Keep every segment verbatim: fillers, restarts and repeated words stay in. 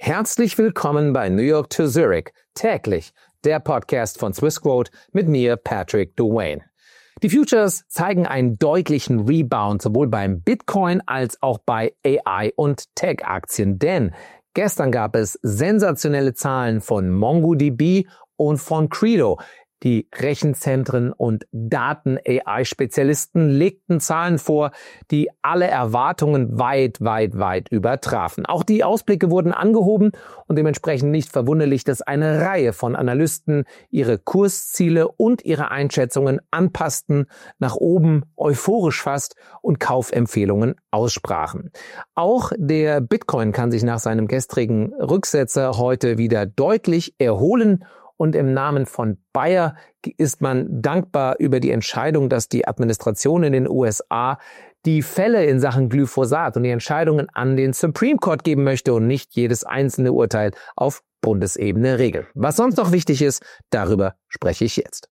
Herzlich willkommen bei New York to Zurich, täglich, der Podcast von Swissquote mit mir, Patrick Duane. Die Futures zeigen einen deutlichen Rebound sowohl beim Bitcoin als auch bei A I- und Tech-Aktien, denn gestern gab es sensationelle Zahlen von MongoDB und von Credo. Die Rechenzentren und Daten-A I-Spezialisten legten Zahlen vor, die alle Erwartungen weit, weit, weit übertrafen. Auch die Ausblicke wurden angehoben und dementsprechend nicht verwunderlich, dass eine Reihe von Analysten ihre Kursziele und ihre Einschätzungen anpassten, nach oben euphorisch fast und Kaufempfehlungen aussprachen. Auch der Bitcoin kann sich nach seinem gestrigen Rücksetzer heute wieder deutlich erholen. Und im Namen von Bayer ist man dankbar über die Entscheidung, dass die Administration in den U S A die Fälle in Sachen Glyphosat und die Entscheidungen an den Supreme Court geben möchte und nicht jedes einzelne Urteil auf Bundesebene regelt. Was sonst noch wichtig ist, darüber spreche ich jetzt.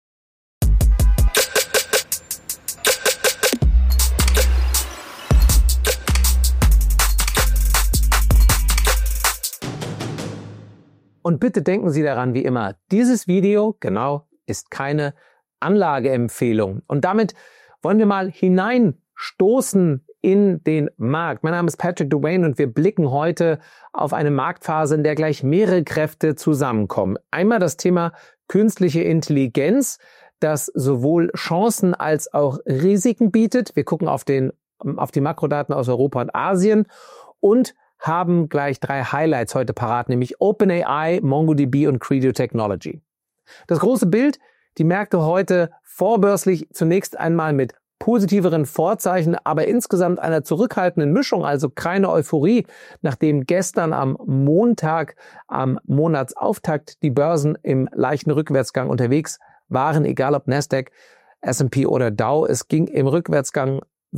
Und bitte denken Sie daran, wie immer, dieses Video, genau, ist keine Anlageempfehlung. Und damit wollen wir mal hineinstoßen in den Markt. Mein Name ist Patrick Duane und wir blicken heute auf eine Marktphase, in der gleich mehrere Kräfte zusammenkommen. Einmal das Thema künstliche Intelligenz, das sowohl Chancen als auch Risiken bietet. Wir gucken auf, den, auf die Makrodaten aus Europa und Asien und haben gleich drei Highlights heute parat, nämlich OpenAI, MongoDB und Credo Technology. Das große Bild, die Märkte heute vorbörslich zunächst einmal mit positiveren Vorzeichen, aber insgesamt einer zurückhaltenden Mischung, also keine Euphorie, nachdem gestern am Montag, am Monatsauftakt, die Börsen im leichten Rückwärtsgang unterwegs waren, egal ob Nasdaq, S und P oder Dow. Es ging im Rückwärtsgang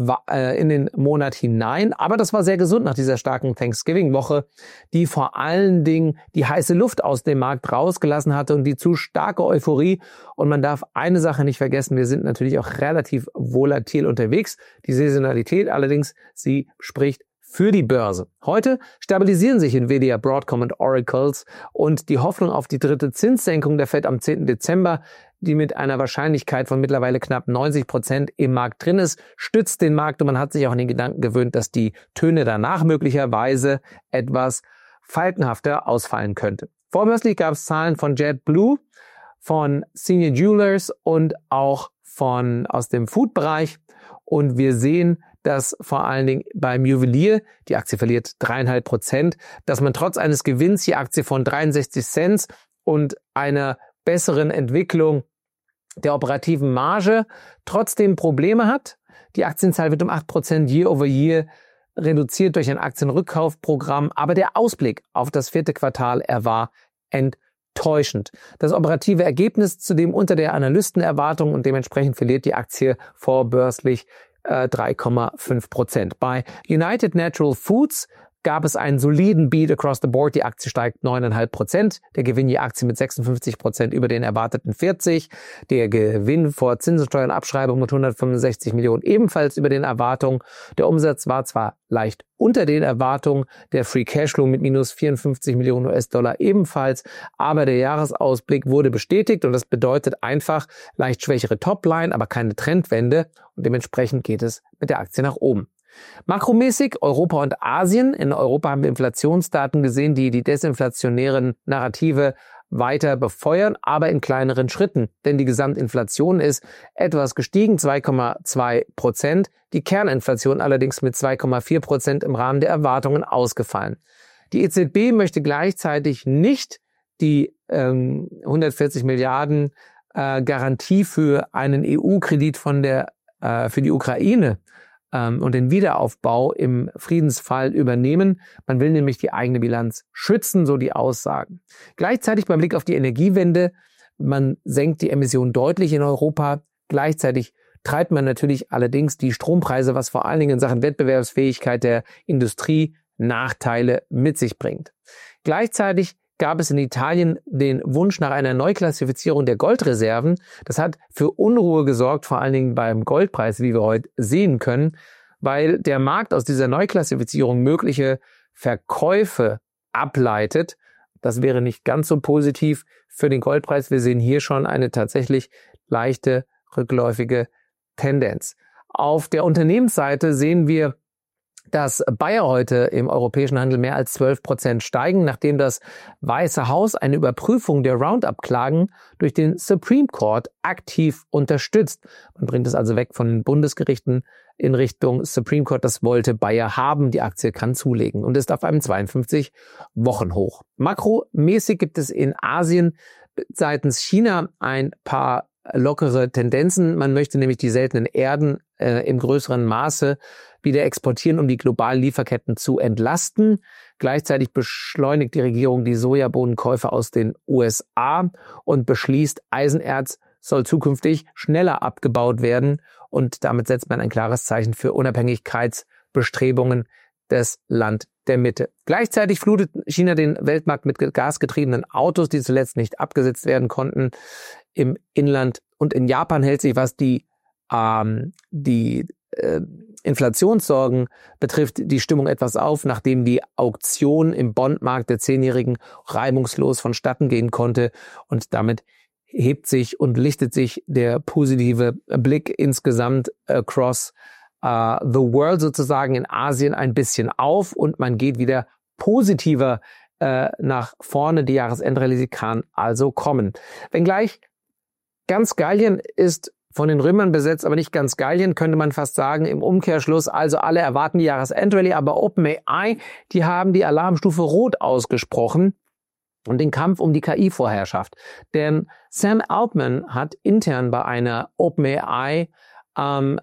in den Monat hinein, aber das war sehr gesund nach dieser starken Thanksgiving-Woche, die vor allen Dingen die heiße Luft aus dem Markt rausgelassen hatte und die zu starke Euphorie. Und man darf eine Sache nicht vergessen, wir sind natürlich auch relativ volatil unterwegs. Die Saisonalität allerdings, sie spricht für die Börse. Heute stabilisieren sich Nvidia, Broadcom und Oracles und die Hoffnung auf die dritte Zinssenkung der Fed am zehnten Dezember, die mit einer Wahrscheinlichkeit von mittlerweile knapp neunzig Prozent im Markt drin ist, stützt den Markt und man hat sich auch an den Gedanken gewöhnt, dass die Töne danach möglicherweise etwas falkenhafter ausfallen könnte. Vorbörslich gab es Zahlen von JetBlue, von Senior Jewelers und auch von aus dem Food-Bereich und wir sehen, dass vor allen Dingen beim Juwelier, die Aktie verliert dreieinhalb Prozent, dass man trotz eines Gewinns die Aktie von dreiundsechzig Cent und einer besseren Entwicklung der operativen Marge trotzdem Probleme hat. Die Aktienzahl wird um acht Prozent year over year reduziert durch ein Aktienrückkaufprogramm, aber der Ausblick auf das vierte Quartal, er war enttäuschend. Das operative Ergebnis zudem unter der Analystenerwartung und dementsprechend verliert die Aktie vorbörslich drei Komma fünf Prozent. Bei United Natural Foods gab es einen soliden Beat across the board. Die Aktie steigt neun Komma fünf Prozent. Der Gewinn je Aktie mit sechsundfünfzig Prozent über den erwarteten vierzig. Der Gewinn vor Zinsensteuer und Abschreibung mit hundertfünfundsechzig Millionen ebenfalls über den Erwartungen. Der Umsatz war zwar leicht unter den Erwartungen, der Free Cashflow mit minus vierundfünfzig Millionen U S-Dollar ebenfalls, aber der Jahresausblick wurde bestätigt und das bedeutet einfach leicht schwächere Topline, aber keine Trendwende und dementsprechend geht es mit der Aktie nach oben. Makromäßig Europa und Asien. In Europa haben wir Inflationsdaten gesehen, die die desinflationären Narrative weiter befeuern, aber in kleineren Schritten. Denn die Gesamtinflation ist etwas gestiegen, zwei Komma zwei Prozent. Die Kerninflation allerdings mit zwei Komma vier Prozent im Rahmen der Erwartungen ausgefallen. Die E Z B möchte gleichzeitig nicht die ähm, hundertvierzig Milliarden äh, Garantie für einen E U-Kredit von der äh, für die Ukraine und den Wiederaufbau im Friedensfall übernehmen. Man will nämlich die eigene Bilanz schützen, so die Aussagen. Gleichzeitig beim Blick auf die Energiewende, man senkt die Emissionen deutlich in Europa. Gleichzeitig treibt man natürlich allerdings die Strompreise, was vor allen Dingen in Sachen Wettbewerbsfähigkeit der Industrie Nachteile mit sich bringt. Gleichzeitig gab es in Italien den Wunsch nach einer Neuklassifizierung der Goldreserven. Das hat für Unruhe gesorgt, vor allen Dingen beim Goldpreis, wie wir heute sehen können, weil der Markt aus dieser Neuklassifizierung mögliche Verkäufe ableitet. Das wäre nicht ganz so positiv für den Goldpreis. Wir sehen hier schon eine tatsächlich leichte rückläufige Tendenz. Auf der Unternehmensseite sehen wir, dass Bayer heute im europäischen Handel mehr als zwölf Prozent steigen, nachdem das Weiße Haus eine Überprüfung der Roundup-Klagen durch den Supreme Court aktiv unterstützt. Man bringt es also weg von den Bundesgerichten in Richtung Supreme Court. Das wollte Bayer haben. Die Aktie kann zulegen und ist auf einem zweiundfünfzig Wochen Hoch. Makromäßig gibt es in Asien seitens China ein paar lockere Tendenzen. Man möchte nämlich die seltenen Erden äh, im größeren Maße wieder exportieren, um die globalen Lieferketten zu entlasten. Gleichzeitig beschleunigt die Regierung die Sojabohnenkäufe aus den U S A und beschließt, Eisenerz soll zukünftig schneller abgebaut werden. Und damit setzt man ein klares Zeichen für Unabhängigkeitsbestrebungen des Land der Mitte. Gleichzeitig flutet China den Weltmarkt mit gasgetriebenen Autos, die zuletzt nicht abgesetzt werden konnten im Inland. Und in Japan hält sich, was die, ähm, die äh, Inflationssorgen betrifft, die Stimmung etwas auf, nachdem die Auktion im Bondmarkt der Zehnjährigen reibungslos vonstatten gehen konnte. Und damit hebt sich und lichtet sich der positive Blick insgesamt across uh, the world sozusagen in Asien ein bisschen auf und man geht wieder positiver äh, nach vorne. Die Jahresendrallye kann also kommen. Wenngleich ganz Gallien ist von den Römern besetzt, aber nicht ganz Gallien, könnte man fast sagen. Im Umkehrschluss, also alle erwarten die Jahresendrallye, aber OpenAI, die haben die Alarmstufe Rot ausgesprochen und den Kampf um die K I-Vorherrschaft. Denn Sam Altman hat intern bei einer OpenAI ähm,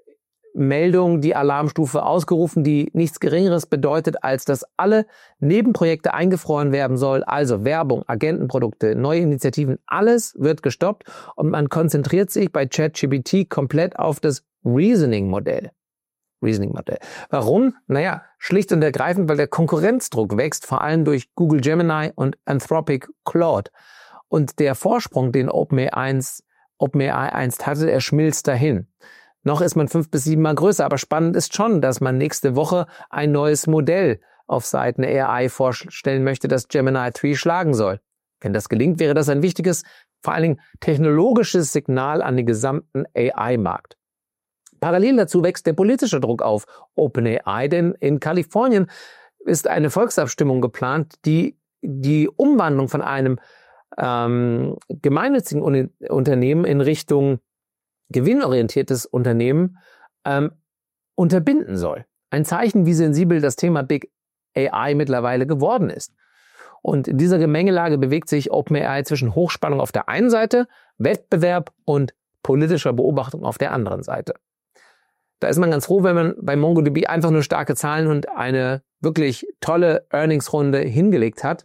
Meldung die Alarmstufe ausgerufen, die nichts Geringeres bedeutet, als dass alle Nebenprojekte eingefroren werden soll, also Werbung, Agentenprodukte, neue Initiativen, alles wird gestoppt und man konzentriert sich bei ChatGPT komplett auf das Reasoning-Modell. Reasoning-Modell. Warum? Naja, schlicht und ergreifend, weil der Konkurrenzdruck wächst, vor allem durch Google Gemini und Anthropic Claude. Und der Vorsprung, den OpenAI einst, OpenAI einst hatte, er schmilzt dahin. Noch ist man fünf bis sieben Mal größer, aber spannend ist schon, dass man nächste Woche ein neues Modell auf Seiten A I vorstellen möchte, das Gemini drei schlagen soll. Wenn das gelingt, wäre das ein wichtiges, vor allen Dingen technologisches Signal an den gesamten A I-Markt. Parallel dazu wächst der politische Druck auf OpenAI, denn in Kalifornien ist eine Volksabstimmung geplant, die die Umwandlung von einem ähm, gemeinnützigen Un- Unternehmen in Richtung gewinnorientiertes Unternehmen ähm, unterbinden soll. Ein Zeichen, wie sensibel das Thema Big A I mittlerweile geworden ist. Und in dieser Gemengelage bewegt sich OpenAI zwischen Hochspannung auf der einen Seite, Wettbewerb und politischer Beobachtung auf der anderen Seite. Da ist man ganz froh, wenn man bei MongoDB einfach nur starke Zahlen und eine wirklich tolle Earnings-Runde hingelegt hat.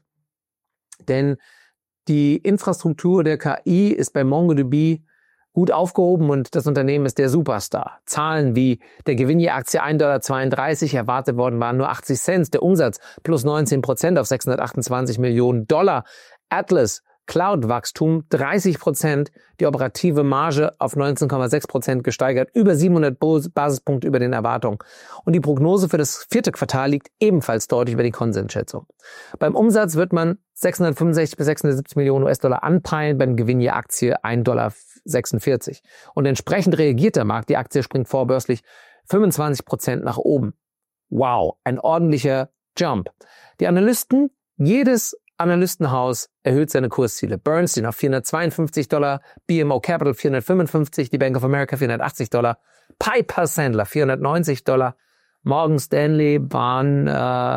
Denn die Infrastruktur der K I ist bei MongoDB gut aufgehoben und das Unternehmen ist der Superstar. Zahlen wie der Gewinn je Aktie ein Komma zweiunddreißig Dollar, erwartet worden waren nur achtzig Cent, der Umsatz plus neunzehn Prozent auf sechshundertachtundzwanzig Millionen Dollar. Atlas Cloud-Wachstum dreißig Prozent, die operative Marge auf neunzehn Komma sechs Prozent gesteigert, über siebenhundert Basispunkte über den Erwartungen. Und die Prognose für das vierte Quartal liegt ebenfalls deutlich über die Konsensschätzung. Beim Umsatz wird man sechshundertfünfundsechzig bis sechshundertsiebzig Millionen U S-Dollar anpeilen, beim Gewinn je Aktie ein Komma sechsundvierzig Dollar. Und entsprechend reagiert der Markt, die Aktie springt vorbörslich fünfundzwanzig Prozent nach oben. Wow, ein ordentlicher Jump. Die Analysten, jedes Analystenhaus erhöht seine Kursziele. Bernstein auf vierhundertzweiundfünfzig Dollar, B M O Capital vierhundertfünfundfünfzig, die Bank of America vierhundertachtzig Dollar, Piper Sandler vierhundertneunzig Dollar, Morgan Stanley waren, äh,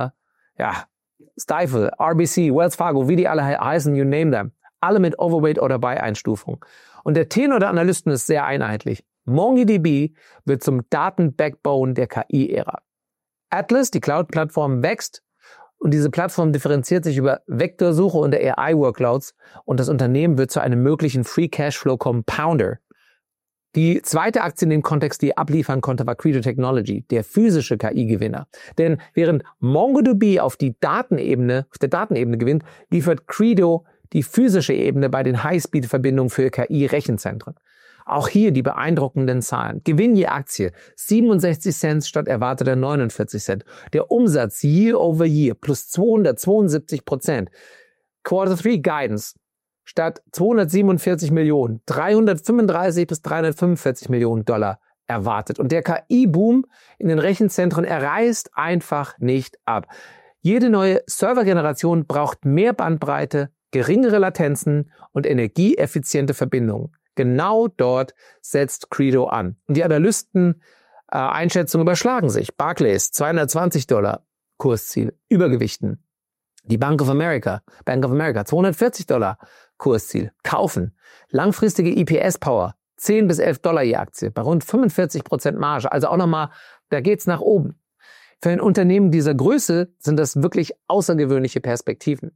ja, Stifel, R B C, Wells Fargo, wie die alle heißen, you name them. Alle mit Overweight oder Buy-Einstufung. Und der Tenor der Analysten ist sehr einheitlich. MongoDB wird zum Daten-Backbone der K I-Ära. Atlas, die Cloud-Plattform, wächst. Und diese Plattform differenziert sich über Vektorsuche und A I-Workloads und das Unternehmen wird zu einem möglichen Free Cashflow Compounder. Die zweite Aktie in dem Kontext, die abliefern konnte, war Credo Technology, der physische K I-Gewinner. Denn während MongoDB auf die Datenebene, auf der Datenebene gewinnt, liefert Credo die physische Ebene bei den High-Speed-Verbindungen für K I-Rechenzentren. Auch hier die beeindruckenden Zahlen. Gewinn je Aktie siebenundsechzig Cent statt erwarteter neunundvierzig Cent. Der Umsatz year over year plus zweihundertzweiundsiebzig Prozent. Quarter three Guidance statt zweihundertsiebenundvierzig Millionen, dreihundertfünfunddreißig bis dreihundertfünfundvierzig Millionen Dollar erwartet. Und der K I-Boom in den Rechenzentren, er reißt einfach nicht ab. Jede neue Servergeneration braucht mehr Bandbreite, geringere Latenzen und energieeffiziente Verbindungen. Genau dort setzt Credo an. Und die Analysten äh, Einschätzungen überschlagen sich. Barclays, zweihundertzwanzig Dollar Kursziel, Übergewichten. Die Bank of America, Bank of America, zweihundertvierzig Dollar Kursziel, kaufen. Langfristige E P S-Power, zehn bis elf Dollar je Aktie, bei rund fünfundvierzig Prozent Marge. Also auch nochmal, da geht's nach oben. Für ein Unternehmen dieser Größe sind das wirklich außergewöhnliche Perspektiven.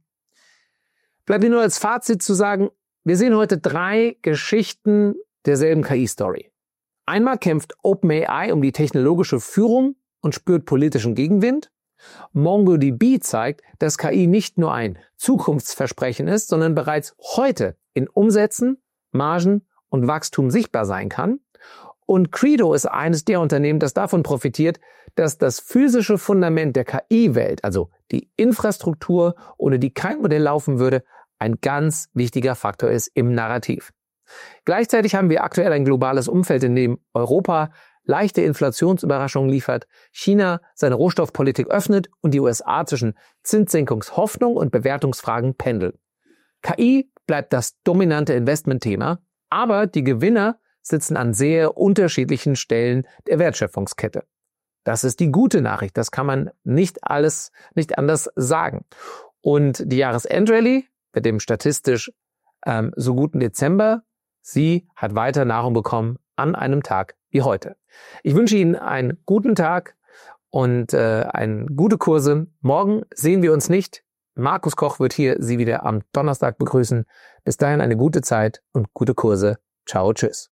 Bleibt mir nur als Fazit zu sagen, wir sehen heute drei Geschichten derselben K I-Story. Einmal kämpft OpenAI um die technologische Führung und spürt politischen Gegenwind. MongoDB zeigt, dass K I nicht nur ein Zukunftsversprechen ist, sondern bereits heute in Umsätzen, Margen und Wachstum sichtbar sein kann. Und Credo ist eines der Unternehmen, das davon profitiert, dass das physische Fundament der K I-Welt, also die Infrastruktur, ohne die kein Modell laufen würde, ein ganz wichtiger Faktor ist im Narrativ. Gleichzeitig haben wir aktuell ein globales Umfeld, in dem Europa leichte Inflationsüberraschungen liefert, China seine Rohstoffpolitik öffnet und die U S A zwischen Zinssenkungshoffnung und Bewertungsfragen pendeln. K I bleibt das dominante Investmentthema, aber die Gewinner sitzen an sehr unterschiedlichen Stellen der Wertschöpfungskette. Das ist die gute Nachricht, das kann man nicht alles, nicht anders sagen. Und die Jahresendrallye mit dem statistisch ähm, so guten Dezember, sie hat weiter Nahrung bekommen an einem Tag wie heute. Ich wünsche Ihnen einen guten Tag und äh, eine gute Kurse. Morgen sehen wir uns nicht. Markus Koch wird hier Sie wieder am Donnerstag begrüßen. Bis dahin eine gute Zeit und gute Kurse. Ciao, tschüss.